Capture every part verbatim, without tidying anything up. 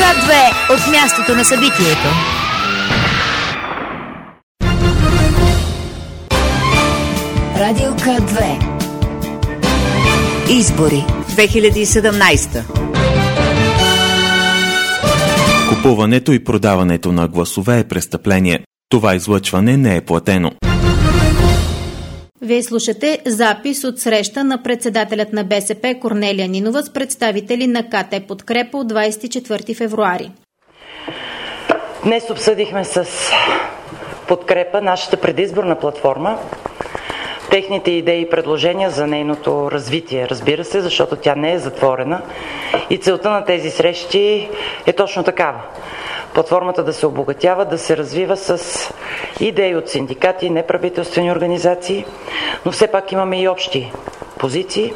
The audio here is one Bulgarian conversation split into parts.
К две от мястото на събитието. Радио К две. Избори две хиляди и седемнадесета. Купуването и продаването на гласове е престъпление. Това излъчване не е платено. Вие слушате запис от среща на председателят на БСП Корнелия Нинова с представители на КТ Подкрепа от двадесет и четвърти февруари. Днес обсъдихме с Подкрепа нашата предизборна платформа, техните идеи и предложения за нейното развитие, разбира се, защото тя не е затворена и целта на тези срещи е точно такава. Платформата да се обогатява, да се развива с идеи от синдикати, неправителствени организации, но все пак имаме и общи позиции.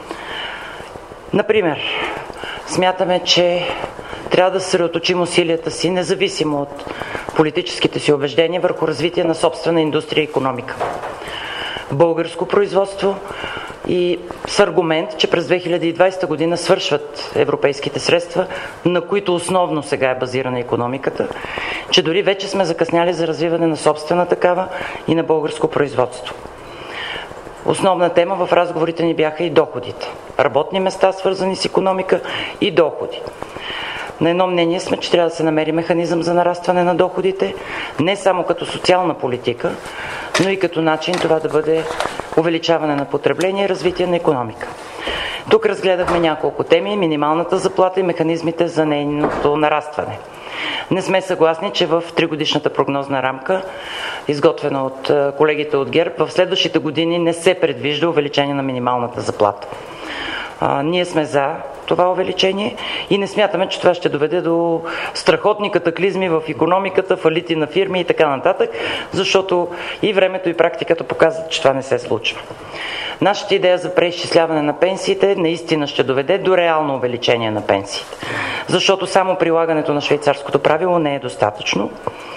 Например, смятаме, че трябва да съсредоточим усилията си, независимо от политическите си убеждения, върху развитие на собствена индустрия и икономика. Българско производство и с аргумент, че през две хиляди и двадесета година свършват европейските средства, на които основно сега е базирана икономиката, че дори вече сме закъсняли за развиване на собствена такава и на българско производство. Основна тема в разговорите ни бяха и доходите. Работни места, свързани с икономика, и доходи. На едно мнение сме, че трябва да се намери механизъм за нарастване на доходите, не само като социална политика, но и като начин това да бъде увеличаване на потребление и развитие на икономика. Тук разгледахме няколко теми: минималната заплата и механизмите за нейното нарастване. Не сме съгласни, че в тригодишната прогнозна рамка, изготвена от колегите от ГЕРБ, в следващите години не се предвижда увеличение на минималната заплата. А, ние сме за това увеличение и не смятаме, че това ще доведе до страхотни катаклизми в икономиката, фалити на фирми и така нататък, защото и времето и практиката показват, че това не се случва. Нашата идея за преизчисляване на пенсиите наистина ще доведе до реално увеличение на пенсиите, защото само прилагането на швейцарското правило не е достатъчно.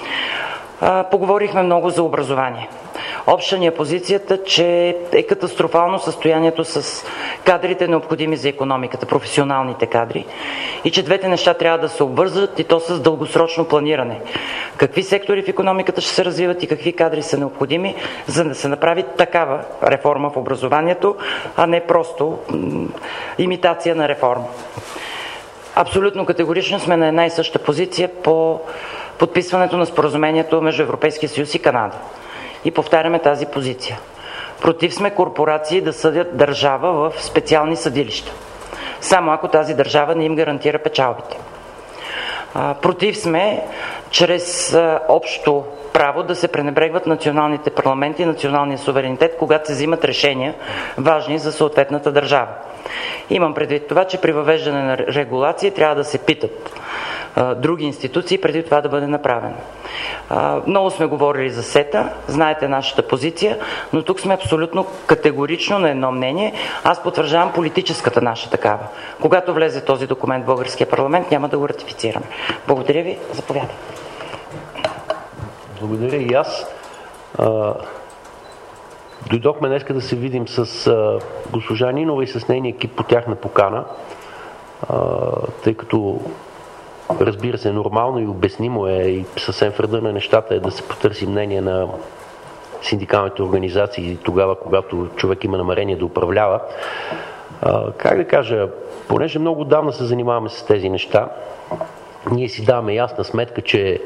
А, поговорихме много за образование. Обща ни е позицията, че е катастрофално състоянието с кадрите, необходими за икономиката, професионалните кадри, и че двете неща трябва да се обвързват, и то с дългосрочно планиране. Какви сектори в икономиката ще се развиват и какви кадри са необходими, за да се направи такава реформа в образованието, а не просто м- имитация на реформа. Абсолютно категорично сме на една и съща позиция по подписването на споразумението между Европейския съюз и Канада. И повтаряме тази позиция. Против сме корпорации да съдят държава в специални съдилища, само ако тази държава не им гарантира печалбите. Против сме чрез общо право да се пренебрегват националните парламенти и националния суверенитет, когато се взимат решения важни за съответната държава. Имам предвид това, че при въвеждане на регулации трябва да се питат а, други институции преди това да бъде направено. А, много сме говорили за сета, знаете нашата позиция, но тук сме абсолютно категорично на едно мнение. Аз потвърждавам политическата наша такава. Когато влезе този документ в българския парламент, няма да го ратифицираме. Благодаря ви, заповядайте. Благодаря и аз. А, дойдохме днеска да се видим с а, госпожа Нинова и с нейния екип по тяхна покана, а, тъй като, разбира се, нормално и обяснимо е и съвсем в реда на нещата е да се потърси мнение на синдикалните организации тогава, когато човек има намерение да управлява. А, как да кажа, понеже много давна се занимаваме с тези неща, ние си даваме ясна сметка, че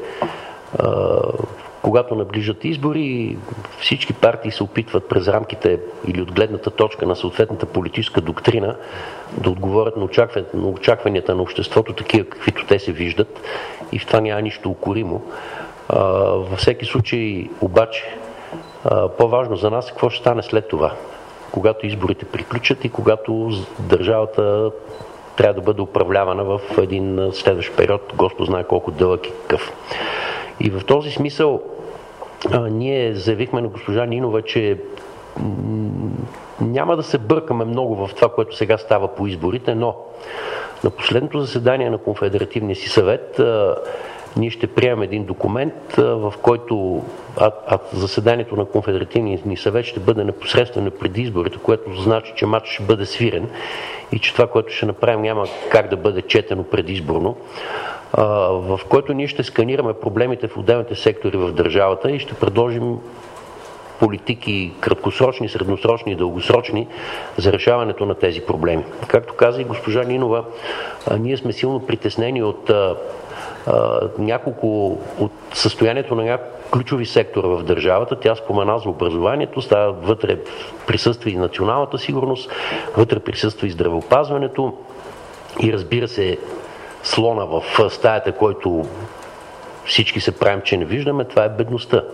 когато наближат избори, всички партии се опитват през рамките или от гледната точка на съответната политическа доктрина да отговорят на очакванията на, очакванията на обществото, такива каквито те се виждат, и в това няма нищо укоримо. Във всеки случай обаче по-важно за нас е какво ще стане след това, когато изборите приключат и когато държавата трябва да бъде управлявана в един следващ период, Господ знае колко дълъг и какъв. И в този смисъл а, ние заявихме на госпожа Нинова, че м- няма да се бъркаме много в това, което сега става по изборите, но на последното заседание на Конфедеративния си съвет а, ние ще приемем един документ, а, в който а, а заседанието на Конфедеративния ни съвет ще бъде непосредствено преди изборите, което значи, че матч ще бъде свирен и че това, което ще направим, няма как да бъде четено предизборно. в който ние ще сканираме проблемите в отделните сектори в държавата и ще предложим политики краткосрочни, средносрочни и дългосрочни за решаването на тези проблеми. Както каза и госпожа Нинова, ние сме силно притеснени от а, а, няколко, от състоянието на няколко ключови сектора в държавата. Тя спомена за образованието, става вътре присъства и националната сигурност, вътре присъства и здравеопазването и разбира се слона в стаята, който всички се правим, че не виждаме, това е бедността.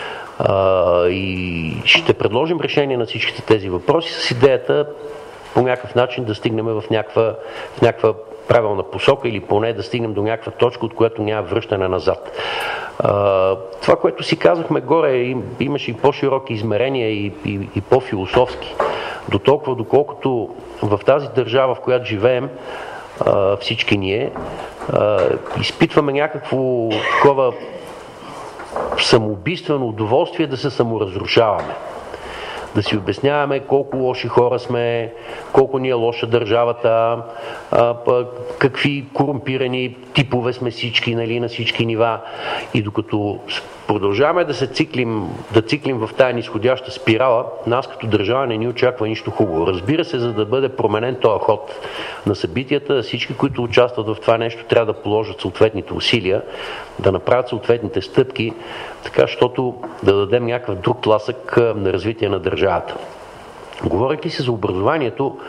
Uh, и ще предложим решение на всичките тези въпроси с идеята по някакъв начин да стигнем в някаква, в някаква правилна посока или поне да стигнем до някаква точка, от която няма връщане назад. Uh, това, което си казахме горе, им, имаше и по-широки измерения и, и, и по-философски. До толкова, доколкото в тази държава, в която живеем, uh, всички ние, uh, изпитваме някакво такова самоубийствено удоволствие да се саморазрушаваме. Да си обясняваме колко лоши хора сме, колко ни е лоша държавата, а, какви корумпирани типове сме всички, нали, на всички нива. И докато продължаваме да се циклим, да циклим в тая нисходяща спирала, нас като държава не ни очаква нищо хубаво. Разбира се, за да бъде променен този ход на събитията, всички, които участват в това нещо, трябва да положат съответните усилия, да направят съответните стъпки, така, защото да дадем някакъв друг тласък на развитие на държавата. Говорейки се за образованието,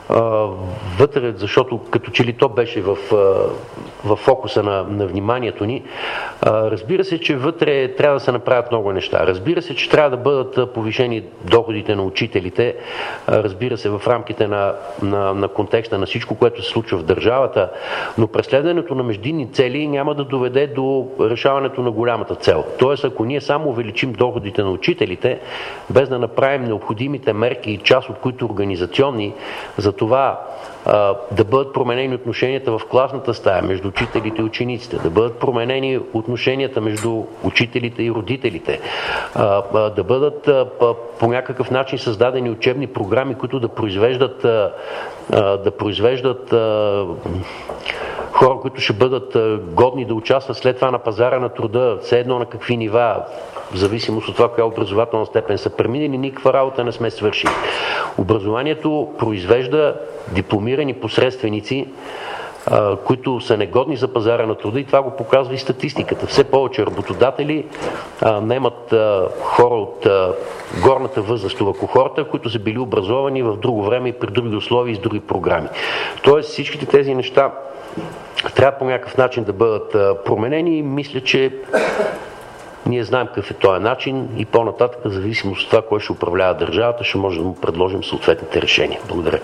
вътре, защото като че ли то беше в, в фокуса на, на вниманието ни, разбира се, че вътре трябва да се направят много неща. Разбира се, че трябва да бъдат повишени доходите на учителите, разбира се, в рамките на, на, на контекста на всичко, което се случва в държавата, но преследването на междинни цели няма да доведе до решаването на голямата цел. Тоест, ако ние само увеличим доходите на учителите, без да направим необходимите мерки, част от които организационни, за това а, да бъдат променени отношенията в класната стая между учителите и учениците, да бъдат променени отношенията между учителите и родителите, а, а, да бъдат а, по някакъв начин създадени учебни програми, които да произвеждат, а, а, да произвеждат а, хора, които ще бъдат а, годни да участват след това на пазара на труда, все едно на какви нива, в зависимост от това, коя образователна степен са преминали, никаква работа не сме свършили. Образованието произвежда дипломирани посредственици, а, които са негодни за пазара на труда и това го показва и статистиката. Все повече работодатели а, наемат а, хора от а, горната възрастова кохорта, които са били образовани в друго време и при други условия и с други програми. Тоест всичките тези неща трябва по някакъв начин да бъдат а, променени и мисля, че ние знаем какъв е този начин и по-нататък, в зависимост от това, кой ще управлява държавата, ще може да му предложим съответните решения. Благодаря.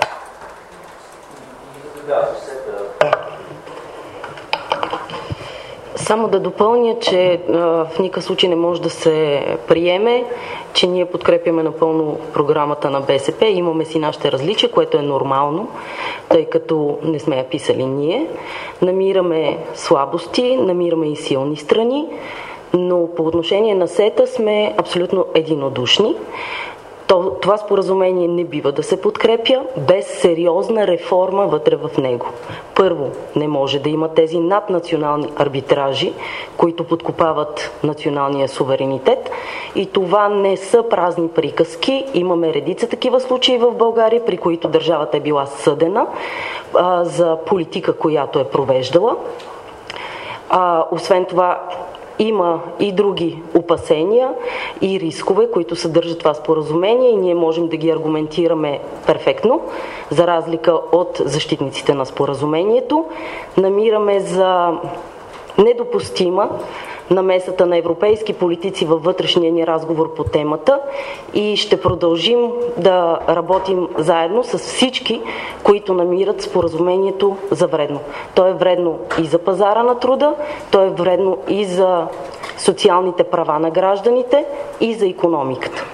Само да допълня, че в никакъв случай не може да се приеме, че ние подкрепяме напълно програмата на БСП. Имаме си нашите различия, което е нормално, тъй като не сме я писали ние. Намираме слабости, намираме и силни страни, но по отношение на сета сме абсолютно единодушни. Това споразумение не бива да се подкрепя без сериозна реформа вътре в него. Първо, не може да има тези наднационални арбитражи, които подкопават националния суверенитет. И това не са празни приказки. Имаме редица такива случаи в България, при които държавата е била съдена а, за политика, която е провеждала. А, освен това, има и други опасения и рискове, които съдържат това споразумение и ние можем да ги аргументираме перфектно, за разлика от защитниците на споразумението. Намираме за недопустима намесата на европейски политици във вътрешния ни разговор по темата и ще продължим да работим заедно с всички, които намират споразумението за вредно. То е вредно и за пазара на труда, то е вредно и за социалните права на гражданите и за икономиката.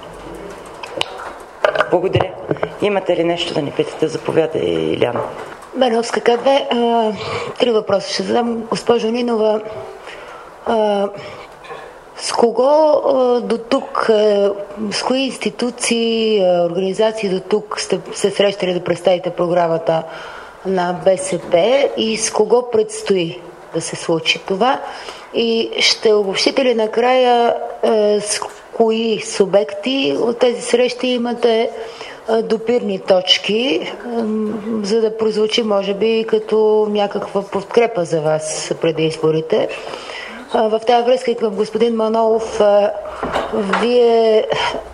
Благодаря. Имате ли нещо да ни питате? Заповядай, Иляна. Беновска КБ. Три въпроса ще задам. Госпожо Нинова, а, с кого а, до тук, а, с кои институции, а, организации до тук сте се срещали да представите програмата на БСП и с кого предстои да се случи това? И ще обобщите ли накрая е, с кои субекти от тези срещи имате е, допирни точки, е, за да прозвучи, може би, като някаква подкрепа за вас преди изборите? Е, в тази връзка и към господин Манолов, е, вие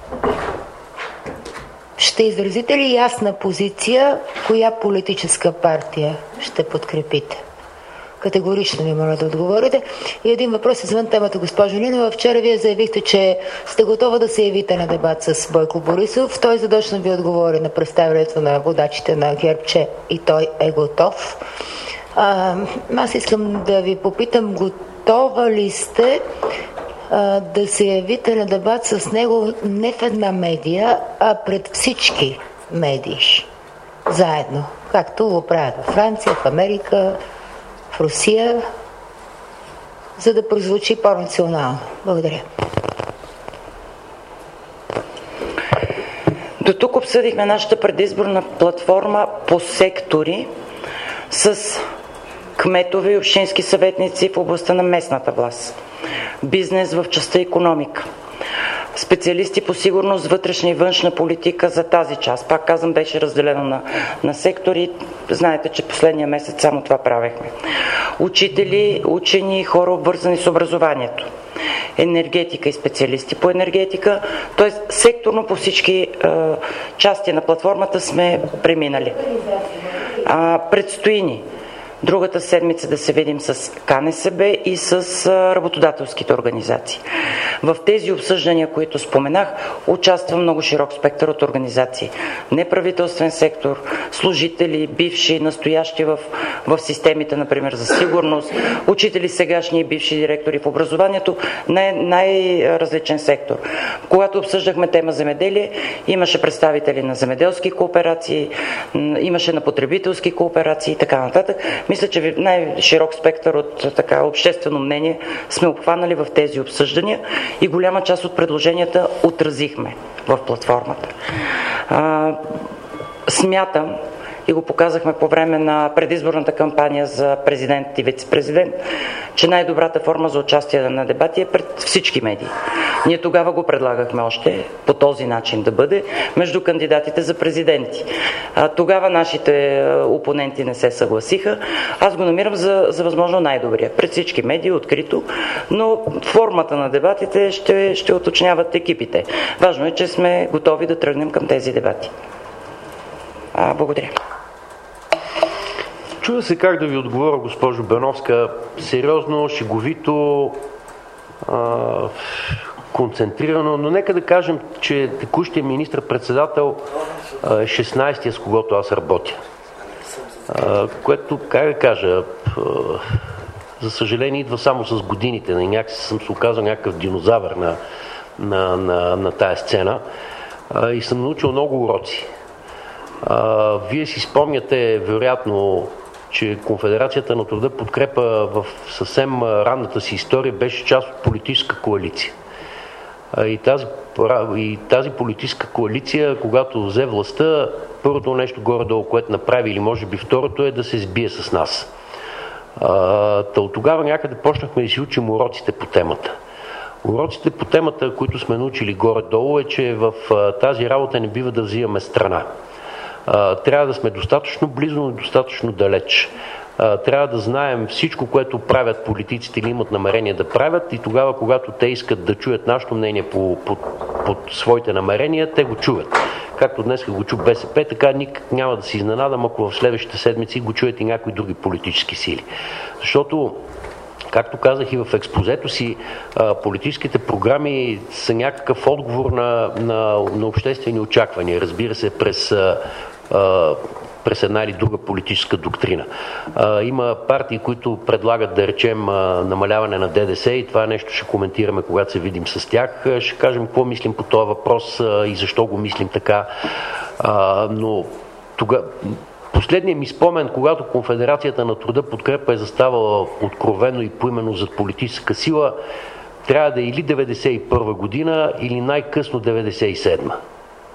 ще изразите ли ясна позиция, коя политическа партия ще подкрепите? Категорично ви моля да отговорите. И един въпрос извън темата, госпожо Нинова. Вчера вие заявихте, че сте готова да се явите на дебат с Бойко Борисов. Той задочно ви отговори на представянето на водачите на ГЕРБ, че и той е готов. А, аз искам да ви попитам, готова ли сте а, да се явите на дебат с него не в една медия, а пред всички медии заедно, както го правят в Франция, в Америка, в Русия, за да прозвучи по-национално? Благодаря. До тук обсъдихме нашата предизборна платформа по сектори с кметове и общински съветници в областта на местната власт, бизнес в частта икономика, специалисти по сигурност, вътрешна и външна политика за тази част. Пак казвам, беше разделено на, на сектори. Знаете, че последния месец само това правехме. Учители, учени, хора обвързани с образованието, енергетика и специалисти по енергетика, т.е. секторно по всички е, части на платформата сме преминали. А, предстои ни другата седмица да се видим с КНСБ и с работодателските организации. В тези обсъждания, които споменах, участва много широк спектър от организации. Неправителствен сектор, служители, бивши, настоящи в, в системите, например, за сигурност, учители, сегашни и бивши директори в образованието, най- най-различен сектор. Когато обсъждахме тема земеделие, имаше представители на земеделски кооперации, имаше на потребителски кооперации и така нататък. Мисля, че най-широк спектър от така обществено мнение сме обхванали в тези обсъждания и голяма част от предложенията отразихме в платформата. А, смятам, и го показахме по време на предизборната кампания за президент и вице-президент, че най-добрата форма за участие на дебати е пред всички медии. Ние тогава го предлагахме още по този начин да бъде между кандидатите за президенти. А, тогава нашите опоненти не се съгласиха. Аз го намирам за, за възможно най-добрия. Пред всички медии, открито, но формата на дебатите ще, ще уточняват екипите. Важно е, че сме готови да тръгнем към тези дебати. А, благодаря. Чуда се как да ви отговоря, госпожо Беновска. Сериозно, шеговито, а, концентрирано, но нека да кажем, че текущия министър-председател е шестнайсетия, с когото аз работя. А, което, как да кажа, а, за съжаление идва само с годините. Някакси съм се оказал някакъв динозавър на, на, на, на тая сцена а, и съм научил много уроци. А, вие си спомняте, вероятно, че Конфедерацията на труда подкрепа в съвсем ранната си история беше част от политическа коалиция. А, и, тази, и тази политическа коалиция, когато взе властта, първото нещо горе-долу, което направи, или може би второто, е да се сбие с нас. А, от тогава някъде почнахме да си учим уроците по темата. Уроците по темата, които сме научили горе-долу, е, че в а, тази работа не бива да взимаме страна. Трябва да сме достатъчно близо, но достатъчно далеч. Трябва да знаем всичко, което правят политиците или имат намерение да правят, и тогава, когато те искат да чуят нашето мнение по, по, по своите намерения, те го чуват. Както днес го чу БСП, така никак няма да се изненадам, ако в следващите седмици го чуят и някои други политически сили. Защото, както казах и в експозето си, политическите програми са някакъв отговор на, на, на обществени очаквания, разбира се, през, през една или друга политическа доктрина. Има партии, които предлагат, да речем, намаляване на ДДС, и това нещо ще коментираме, когато се видим с тях. Ще кажем какво мислим по този въпрос и защо го мислим така. Но тогава... Последният ми спомен, когато Конфедерацията на труда подкрепа е заставала откровено и поименно зад политическа сила, трябва да е или деветдесет и първа година, или най-късно деветдесет и седма.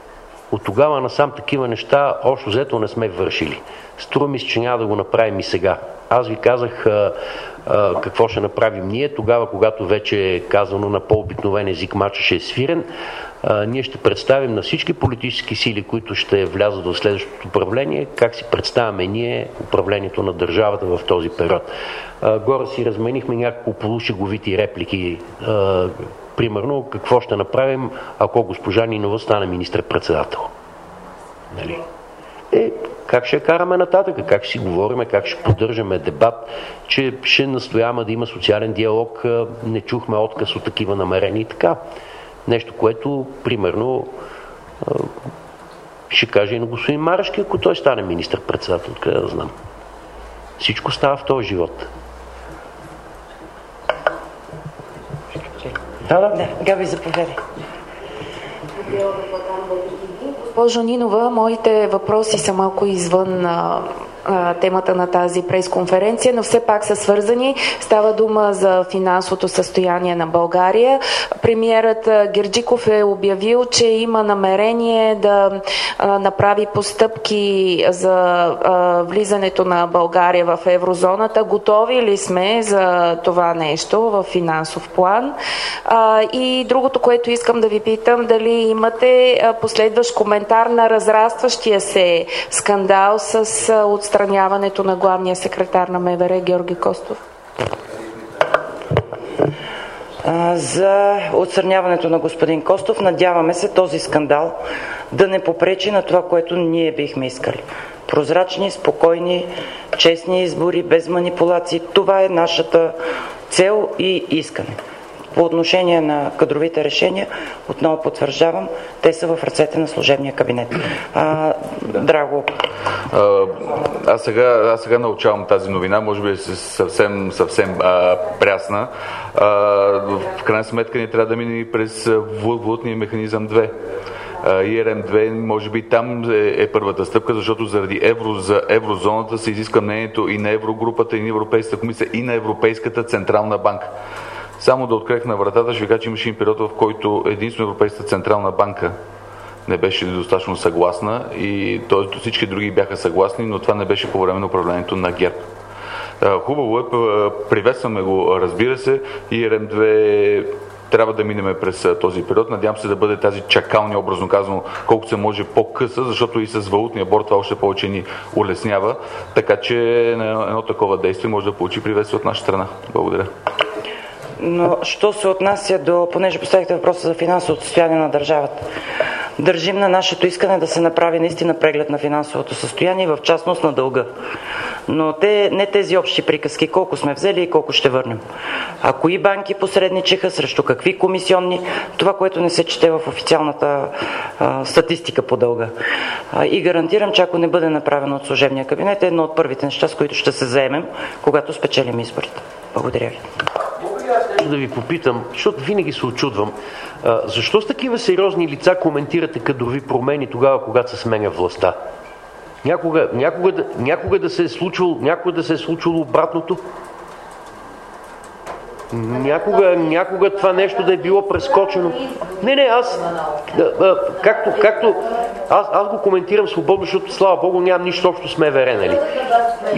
От тогава насам такива неща общо взето не сме вършили. Струва ми се, че няма да го направим и сега. Аз ви казах а, а, какво ще направим ние, тогава когато вече е казано на по-обикновен език матча ще е свирен. А, ние ще представим на всички политически сили, които ще влязат в следващото управление, как си представяме ние управлението на държавата в този период. А, горе си разменихме няколко полушеговити реплики. А, примерно, какво ще направим, ако госпожа Нинова стане министър-председател. Нали? Е, как ще караме нататък, как ще си говорим, как ще поддържаме дебат, че ще настояваме да има социален диалог, не чухме отказ от такива намерения и така. Нещо, което, примерно, ще каже и на господин Марешки, ако той стане министър-председател, откъде да знам. Всичко става в този живот. Да, да, да. Габи, заповядай. Госпожо Нинова, моите въпроси са малко извън а, а, темата на тази пресконференция, но все пак са свързани. Става дума за финансовото състояние на България. Премиерът Герджиков е обявил, че има намерение да а, направи постъпки за а, влизането на България в еврозоната. Готови ли сме за това нещо в финансов план? А, и другото, което искам да ви питам, дали имате а, последващ коментар на разрастващия се скандал с а, отстраняването на главния секретар на МВР Георги Костов? За отстраняването на господин Костов, надяваме се този скандал да не попречи на това, което ние бихме искали. Прозрачни, спокойни, честни избори, без манипулации. Това е нашата цел и искане. По отношение на кадровите решения, отново потвърждавам, те са в ръцете на служебния кабинет. А, Драго. А, аз, сега, аз сега научавам тази новина, може би е съвсем, съвсем а, прясна. А, в крайна сметка ни трябва да мине през валутния механизъм две. И Р М две, може би там е, е първата стъпка, защото заради евро, за еврозоната се изиска мнението и на Еврогрупата, и на Европейската комисия, и на Европейската централна банка. Само да открехна вратата, ще ви кажа, че имаше един период, в който единствено Европейската централна банка не беше достатъчно съгласна и т.е. всички други бяха съгласни, но това не беше по време на управлението на ГЕРБ. Хубаво е, приветстваме го, разбира се, и Р М две трябва да минеме през този период. Надявам се да бъде тази чакалня, образно казано, колкото се може по-къса, защото и с валутния борд това още повече ни улеснява. Така че едно такова действие може да получи приветствие от наша страна. Благодаря. Но що се отнася до, понеже поставихте въпроса за финансовото състояние на държавата, държим на нашето искане да се направи наистина преглед на финансовото състояние, в частност на дълга. Но те, не тези общи приказки, колко сме взели и колко ще върнем. А кои банки посредничиха, срещу какви комисионни, това, което не се чете в официалната а, статистика по дълга. А, и гарантирам, че ако не бъде направено от служебния кабинет, е едно от първите неща, с които ще се заемем, когато спечелим изборите. Благодаря ви. Да ви попитам, защото винаги се очудвам, а, защо с такива сериозни лица коментирате кадрови промени тогава, когато се сменя властта? Някога, някога, да, някога, да се е случвало, някога да се е случило обратното? Някога, някога това нещо да е било прескочено? Не, не, аз, да, а, както, както аз, аз го коментирам свободно, защото слава Богу нямам нищо общо с МВР, нали? И...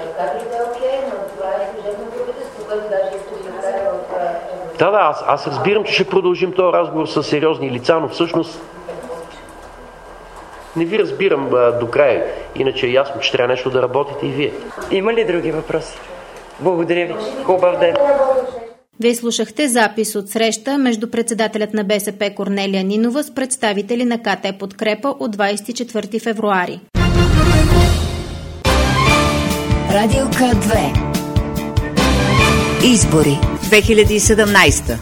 Да, да, аз, аз разбирам, че ще продължим този разговор с сериозни лица, но всъщност не ви разбирам а, до края. Иначе е ясно, че трябва нещо да работите и вие. Има ли други въпроси? Благодаря ви. Хубав ден. Вие слушахте запис от среща между председателят на БСП Корнелия Нинова с представители на К Т Подкрепа от двадесет и четвърти февруари. Радио К две. Избори две хиляди и седемнадесета.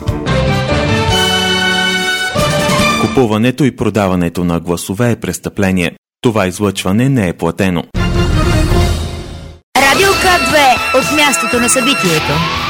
Купуването и продаването на гласове е престъпление. Това излъчване не е платено. Радио К две от мястото на събитието.